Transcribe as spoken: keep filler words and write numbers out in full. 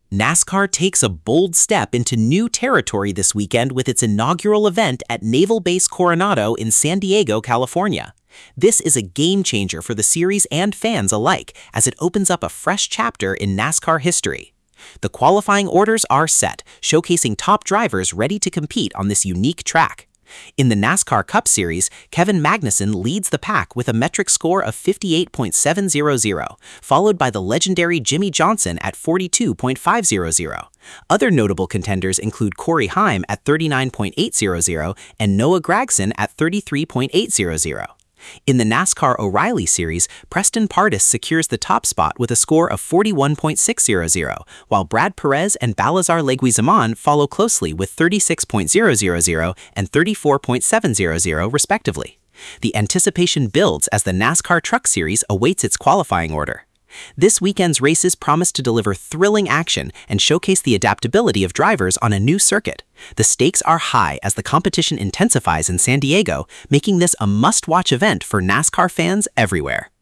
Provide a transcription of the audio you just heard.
NASCAR takes a bold step into new territory this weekend with its inaugural event at Naval Base Coronado in San Diego, California. This is a game changer for the series and fans alike as it opens up a fresh chapter in NASCAR history. The qualifying orders are set, showcasing top drivers ready to compete on this unique track. In the NASCAR Cup Series, Kevin Magnussen leads the pack with a metric score of fifty-eight point seven hundred, followed by the legendary Jimmie Johnson at forty-two point five hundred. Other notable contenders include Corey Heim at thirty-nine point eight hundred and Noah Gragson at thirty-three point eight hundred. In the NASCAR O'Reilly Series, Preston Pardus secures the top spot with a score of forty-one point six hundred, while Brad Perez and Balazar Leguizamon follow closely with thirty-six point hundred and thirty-four point seven hundred, respectively. The anticipation builds as the NASCAR Truck Series awaits its qualifying order. This weekend's races promise to deliver thrilling action and showcase the adaptability of drivers on a new circuit. The stakes are high as the competition intensifies in San Diego, making this a must-watch event for NASCAR fans everywhere.